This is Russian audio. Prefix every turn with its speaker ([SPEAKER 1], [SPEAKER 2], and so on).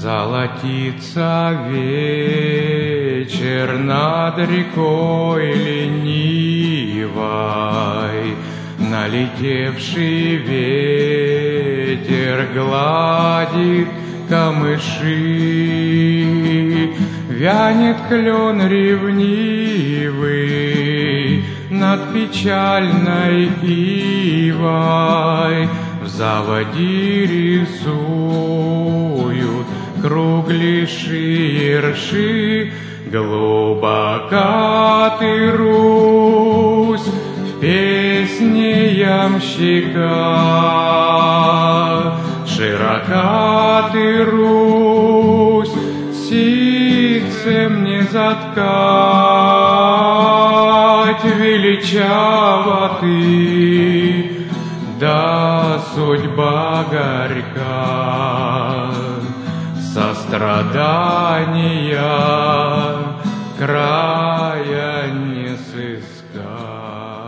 [SPEAKER 1] Золотится вечер над рекой ленивой, налетевший ветер гладит камыши, вянет клен ревнивый над печальной ивой, в заводи рисуют круглейшие рши. Глубока ты, Русь, в песне ямщика, широка ты, Русь, ситцем не заткать, величава ты, да судьба горька, сострадания края не сыскать.